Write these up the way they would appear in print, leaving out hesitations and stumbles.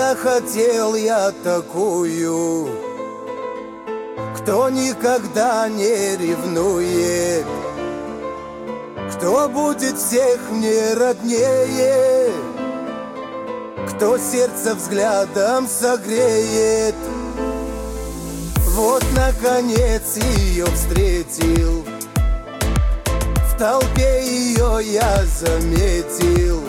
захотел я такую, кто никогда не ревнует, кто будет всех мне роднее, кто сердце взглядом согреет. Вот наконец ее встретил, в толпе ее я заметил,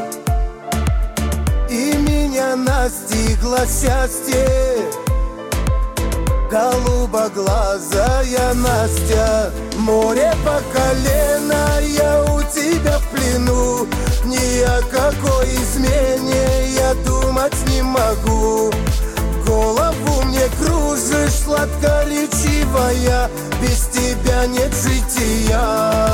и меня настигло счастье. Голубоглазая Настя, море по колено, я у тебя в плену. Ни о какой измене я думать не могу. Голову мне кружишь, сладкоречивая, без тебя нет жития.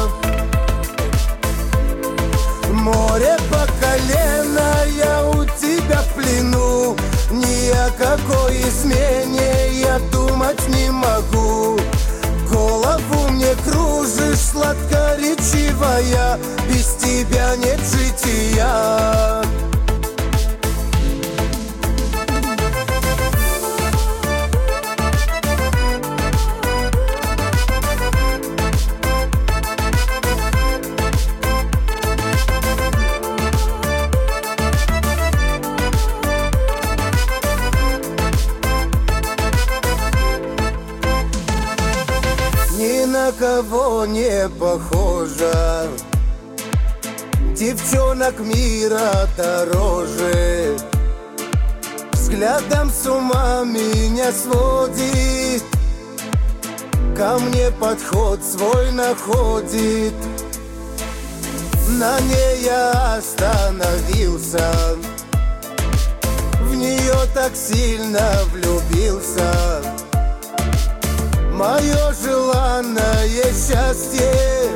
Море по колено, я у тебя в плену. Ни о какой измене я думать не могу. Голову мне кружишь, сладкоречивая, без тебя нет жития. Ни на кого не похожа, девчонок мира дороже. Взглядом с ума меня сводит, ко мне подход свой находит. На ней я остановился, в нее так сильно влюбился. Мое желанное счастье,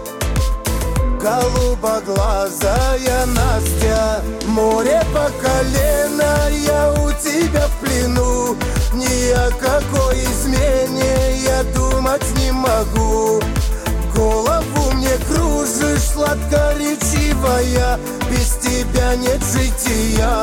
голубоглазая Настя, море по колено, я у тебя в плену. Ни о какой измене я думать не могу. Голову мне кружишь, сладкоречивая, без тебя нет жития.